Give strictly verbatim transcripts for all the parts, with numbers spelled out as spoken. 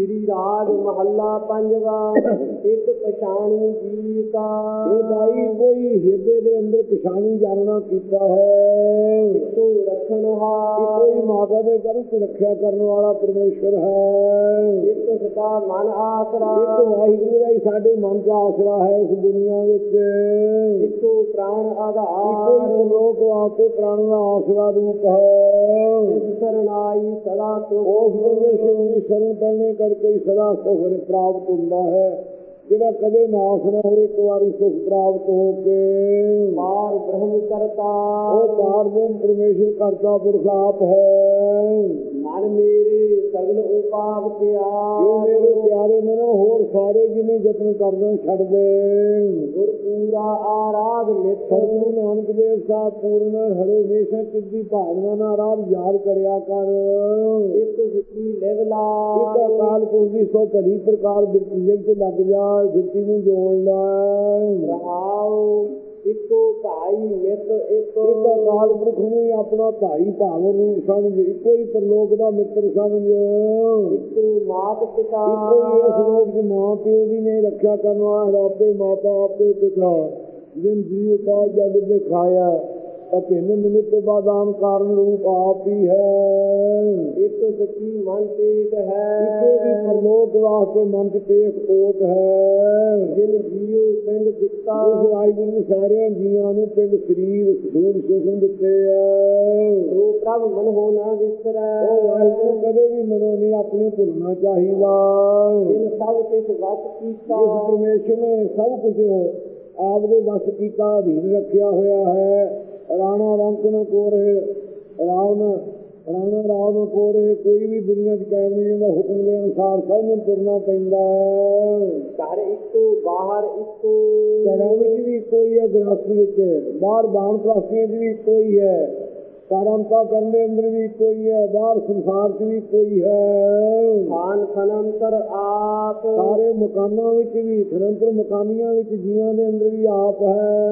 श्री राग महला पंजवा एक पछाणु जीव का। ये भाई कोई हिरदे दे अंदर पछाणु जानना कीता है इसको रखनहार कोई माता दे गर्भ रखा करने वाला परमेश्वर है। एक सदा मन आसरा एक वाहिगुरू दा ही साडे मन च आसरा है इस दुनिया विच। इसको प्राण आधार कोई लोक वास्ते प्राण दा आसरा रूप है। इस शरणाई सदा तो उस परमेश्वर की शरण पैने करके सदा सुख प्राप्त होता है जिहड़ा कदे नाश न हो एक बार सुख प्राप्त होके पार ब्रह्म करता वो पार ब्रह्म परमेश्वर करता पुरुष आप है। मन मेरे सगल उपाव के ये मेरे प्यारे मनो होर सारे जिन्हें जतन कर दे छड़ दे गुर पूरा आराध नित सतगुरु नानक देव साहब पूर्ण हरे हमेशा चिद्दी भावना ना आराध याद करया कर। एक सच्ची लेवला एक अकाल पुरख की सौ भली प्रकार बिरती जग लग जा बिरती नूं जोड़ ला रहाओ इको भाई मित एक एक अकाल पुरख नूं अपना भाई भाव रूप समझ इको ही परलोक दा मित्र समझ। इको मात पिता इको ही इस लोक च मां प्यो दी नहीं रक्षा करने वाला आपे माता आपे पिता जिन जीव का जग दिखाया अभिन्न निमित्त बादान कारण रूप आप ही है। एक सच्ची मन टेक है इको भी परलोक वास्ते मन च टेक ओट है। जिन जीव पिंड दिता उस वाहिगुरू सारे जीवां नूं पिंड शरीर सूर सुखम दिते है। तो प्रभ मन हो न विसरै ओ वाहिगुरू कदे भी मनो नहीं अपने भुलना चाहिदा। जिन सब कुछ वस कीता इस परमेश्वर ने सब कुछ आपदे वस कीता अधीन रखिया होया है। राणा रंक न कोरे राव न राणा राव न कोरे कोई भी दुनिया च कायम नहीं हुंदा हुक्म के अनुसार सब नूं तुरना पैंदा है। घर इको बाहर इको घरां विच भी इको ही है गृहस्थ विच बाहर बाण प्रासियां च भी इको ही है कारणता करने अंदर भी इको ही है बाहर संसार च भी इको ही है। खान खनंतर आप सारे मकाना विच भी खनंतर मकानियां विच जीवां दे अंदर भी आप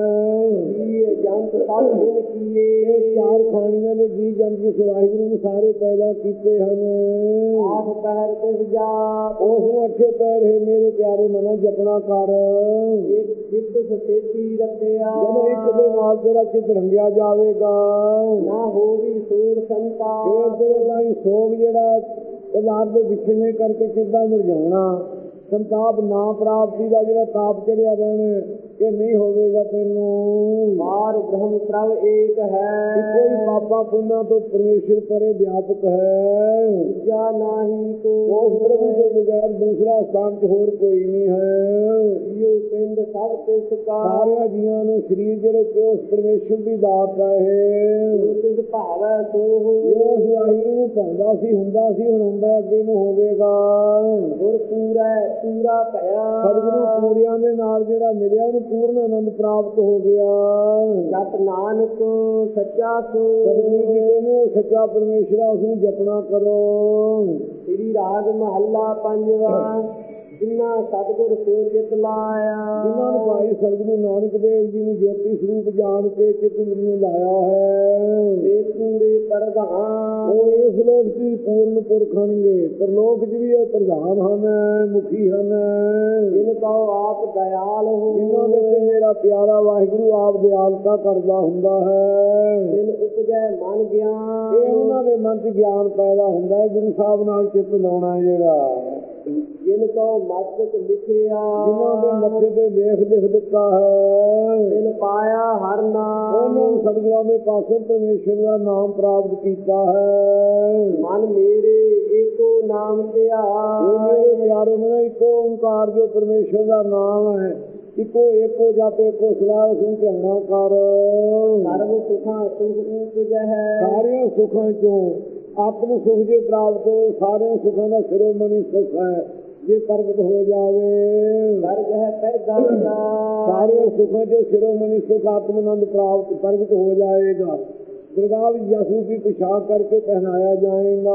है। ये जंत सब दिन किए चार खानियां ने जी जंत जिस वाहिगुरू ने सारे पैदा कीते हन। आठ पैर तिस जाप उस अठे पैर है मेरे प्यारे मनो जपना कर। एक चित्त सचेती रखिया जब एक दे नाल तेरा चित रंगिया जावेगा ना होगी सूर संता फिर तेरे ताई सोग जेड़ा पदार्थ दे विछड़ने करके चिद्दा मुरझाना संताप ना प्राप्ति का जेड़ा ताप चढ़िया रहना ये नहीं होगा तेनू। बार ब्रह्म प्रभ एक है कोई पापा पुण्य तो परमेश्वर परे व्यापक है। जा नाही को उस प्रभु के बगैर दूसरा स्थान च होर कोई नहीं है। यो पिंड सब तिसका सारे जीवां नूं शरीर जेड़े ते उस परमेश्वर दी दात है। तिस भावै सो हो जो उस वाहिगुरू नूं भांदा सी हुंदा सी हुण हुंदा अगे नूं होवेगा। गुर पूरा पूरा भया सतगुरु पूरियां दे नाल जेड़ा मिलिया ਉਹਨੂੰ पूर्ण आनंद प्राप्त हो गया। जप नानक सच्चा सो सतगुरु जी कहने सच्चा परमेश्वर उसनूं जपना करो। श्री राग महला पंजवा जिन्ना सतगुर सिर चित लाया जिन्हां नूं भाई सतगुरु नानक देव जी ने ज्योति स्वरूप जान के चित में लाया है ते पूरे प्रधान वो इस लोक च पूर्ण पुरख हनगे परलोक च भी प्रधान हन मुखी हन। जिनका आप दयाल हो जिन्हां दे ते मेरा प्यारा वाहिगुरू आप दयालता करदा हुंदा है। जिन उपजै मन ज्ञान ਇਹ ਉਹਨਾਂ ਦੇ ਮਨ 'ਚ ਗਿਆਨ ਪੈਦਾ ਹੁੰਦਾ ਹੈ ਗੁਰੂ ਸਾਹਿਬ ਨਾਲ ਚਿੱਤ ਲਾਉਣਾ ਜਿਹੜਾ जिनको मस्तक लिखिया ਜਿਨ੍ਹਾਂ ਦੇ ਮੱਥੇ ਤੇ ਲੇਖ ਲਿਖ ਦਿੱਤਾ ਹੈ जिन पाया हर नाम ਉਹਨਾਂ ਨੂੰ ਸਤਿਗੁਰਾਂ ਦੇ ਪਾਸੋਂ ਪਰਮੇਸ਼ਰ ਦਾ ਨਾਮ ਪ੍ਰਾਪਤ ਕੀਤਾ ਹੈ। मन मेरे एको नाम दिया ਇਹ ਮੇਰੇ ਪਿਆਰੇ ਨੇ ਇੱਕੋ ਓਂਕਾਰ ਜੋ ਪਰਮੇਸ਼ਰ ਦਾ ਨਾਮ ਹੈ ਇੱਕੋ ਏਕੋ ਜਪ ਏਕੋ ਸਲਾਹ ਸੁਣ ਝੰਡਾ ਕਰ। सर्व सुखा सुख उपजै है ਸਾਰਿਆਂ ਸੁੱਖਾਂ ਚੋਂ ਆਤਮ ਸੁਖ ਜੇ ਪ੍ਰਾਪਤ ਹੋ ਸਾਰਿਆਂ ਸੁੱਖਾਂ ਦਾ ਸਿਰੋਮਣੀ ਸੁਖ ਹੈ ਜੇ ਪ੍ਰਗਟ ਹੋ ਜਾਵੇ। स्वर्ग है पैदा सारे सुखों जो शिरोमणि सुख आत्मानंद प्राप्त प्रगट हो जाएगा। दरगाह में यसू की पोशाक करके पहनाया जाएगा।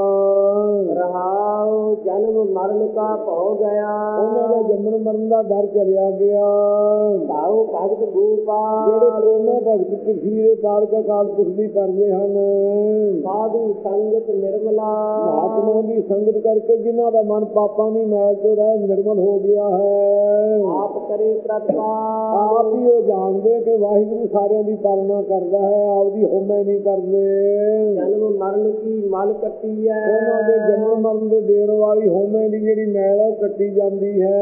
रहाओ जन्म मरण का हो गया, उन्होंने जन्म मरण का डर चलिया गया। भाव भगत गोपाल ਜਿਹੜੇ ਪ੍ਰੇਮਾ ਭਗਤ ਪृथ्वी ਦੇ ਪਾਰ ਕਾ ਕਾਲ ਕੁਸ਼ਲੀ ਕਰਦੇ ਹਨ। साधु संगत निर्मला, ਮਹਾਤਮਾ ਦੀ ਸੰਗਤ ਕਰਕੇ ਜਿਨ੍ਹਾਂ ਦਾ ਮਨ ਪਾਪਾਂ ਦੀ ਮੈਲ ਤੋਂ ਰਹਿ ਨਿਰਮਲ ਹੋ ਗਿਆ ਹੈ। आप करे प्रतिपाल, ਆਪ ਹੀ ਉਹ ਜਾਣਦੇ ਕਿ ਵਾਹਿਗੁਰੂ ਸਾਰਿਆਂ ਦੀ ਪਾਲਣਾ ਕਰਦਾ ਹੈ, ਆਪਦੀ ਹੋਮੈ ਨਹੀਂ ਕਰਦੇ। जन्म मरण की मल कटी है, ਉਹਨਾਂ ਦੇ ਜਨਮ ਮਰਨ ਦੇ ਦੇਣ ਵਾਲੀ ਹੋਮੈ ਦੀ ਜਿਹੜੀ ਮੈਲ ਹੈ ਉਹ ਕੱਟੀ ਜਾਂਦੀ ਹੈ।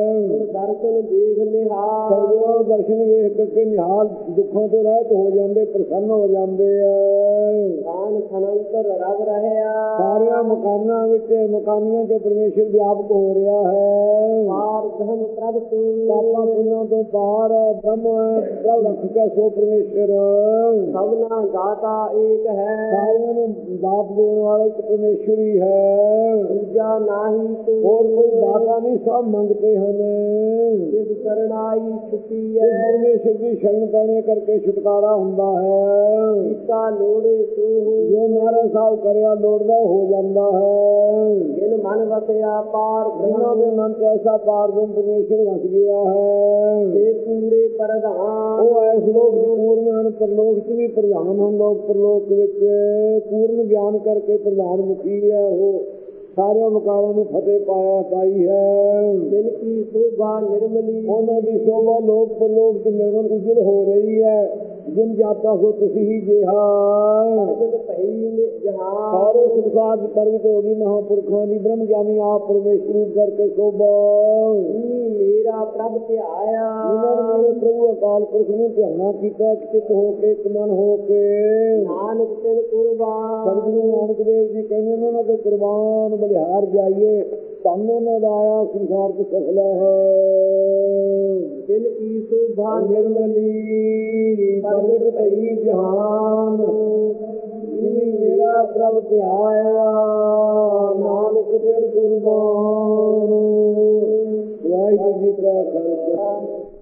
दर्शन देख निहाल, ਸਰਗੁਣ ਦਰਸ਼ਨ ਵੇਖ ਕੇ ਨਿਹਾਲ ਦੁੱਖਾਂ ਤੋਂ ਰਹਿਤ ਹੋ ਜਾਂਦੇ, ਪ੍ਰਸੰਨ ਹੋ ਜਾਂਦੇ ਆ। खान खनंतर रव रहया, ਸਾਰਿਆਂ ਮਕਾਨਾਂ ਵਿੱਚ ਮਕਾਨੀਆਂ ਚ ਪਰਮੇਸ਼ਰ ਵਿਆਪਕ ਹੋ ਰਿਹਾ ਹੈ। पार ब्रह्म प्रभ ਪਾਪਾਂ ਪੁੰਨਾਂ ਤੋਂ ਪਾਰ ਹੈ, ਬ੍ਰਹਮ ਹੈ, ਪ੍ਰਭ ਰੱਖ ਕੇ ਸੋ ਪਰਮੇਸ਼ਰ। सबना गाता एक है, ਸਾਰਿਆਂ ਨੂੰ ਦਾਤ ਦੇਣ ਵਾਲਾ ਇੱਕ ਪਰਮੇਸ਼ਰ ਹੀ ਹੈ। दूजा नाही तो ਹੋਰ ਕੋਈ ਦਾਤਾ ਨਹੀਂ, ਸਭ ਮੰਗਤੇ ਹਨ। जिस शरणाई छुपी ਇਸ है, ਪਰਮੇਸ਼ਰ ਦੀ ਸ਼ਰਨ ਪੈਣੇ ਕਰਕੇ ਛੁਟਕਾਰਾ ਹੁੰਦਾ ਹੈ। सीता लोड़े सो ਜੋ ਨਾਰਾ ਸਾਹਿਬ ਕਰਿਆ ਲੋੜਦਾ ਹੋ ਜਾਂਦਾ ਹੈ। जिन मन वसया पार ਜਿਨ੍ਹਾਂ ਦੇ ਮਨ ਚ ਐਸਾ ਪਾਰਬ੍ਰਹਮ ਪਰਮੇਸ਼ਰ ਵਸ ਗਿਆ ਹੈ, से पूरे प्रधान, ਉਹ ਐਸ ਲੋਕ ਚ ਪੂਰਨ ਹਨ, ਪਰਲੋਕ ਚ ਵੀ ਪ੍ਰਧਾਨ ਹਨ। ਲੋਕ ਪਰਲੋਕ ਵਿੱਚ ਪੂਰਨ ਗਿਆਨ ਕਰਕੇ ਪ੍ਰਧਾਨ ਮੁਖੀ ਹੈ। ਉਹ ਸਾਰਿਆਂ ਮੁਕਾਮਾਂ ਨੂੰ ਫਤਿਹ ਪਾਇਆ ਪਾਈ ਹੈ। जिनकी शोभा निर्मली, ਉਹਨਾਂ ਦੀ ਸੋਭਾ ਲੋਕ ਪਰਲੋਕ ਚ ਨਿਰਮਲ ਉਜਲ ਹੋ ਰਹੀ ਹੈ। ਜਿਨ ਜਾਤਾ ਸੋ ਤੁਸੀਂ ਹੀ ਜਿਹਾ। प्रगट भई जहां, ਸਾਰੇ ਸੰਸਾਰ ਚ ਪ੍ਰਗਟ ਹੋ ਗਈ ਮਹਾਂਪੁਰਖਾਂ ਦੀ ਬ੍ਰਹਮ ਗਿਆਨੀ ਆਪ ਪਰਮੇਸ਼ਰ ਰੂਪ ਕਰਕੇ ਸੋਭਾ। इन्हीं मेरा प्रभ ध्याया, ਜਿਨ੍ਹਾਂ ਨੇ ਮੇਰੇ ਪ੍ਰਭੂ ਅਕਾਲ ਪੁਰਖ ਨੂੰ ਧਿਆਨਾ ਕੀਤਾ, ਇੱਕ ਚਿੱਤ ਹੋ ਕੇ, ਇੱਕ ਮਨ ਹੋ ਕੇ। नानक तिन कुर्बान, ਸਤਿਗੁਰੂ ਨਾਨਕ ਦੇਵ ਜੀ ਕਹਿੰਦੇ ਨੇ ਉਹਨਾਂ ਤੋਂ ਕੁਰਬਾਨ ਬਲਿਹਾਰ ਜਾਈਏ, ਧੰਨ ਉਹਨਾਂ ਦਾ ਆਇਆ ਸੰਸਾਰ ਚ ਸਫਲਾ ਹੈ। जिनकी शोभा ਨਿਰਮਲੀ ਪ੍ਰਗਟ ਭਈ ਜਹਾਨ, ਜਿਨੀ ਮੇਰਾ ਪ੍ਰਭ ਧਿਆਇਆ, ਨਾਨਕ ਦਿਲ ਕੁਰਬਾਨ। ਵਾਹਿਗੁਰੂ ਜੀ ਕਾ ਖਾਲਸਾ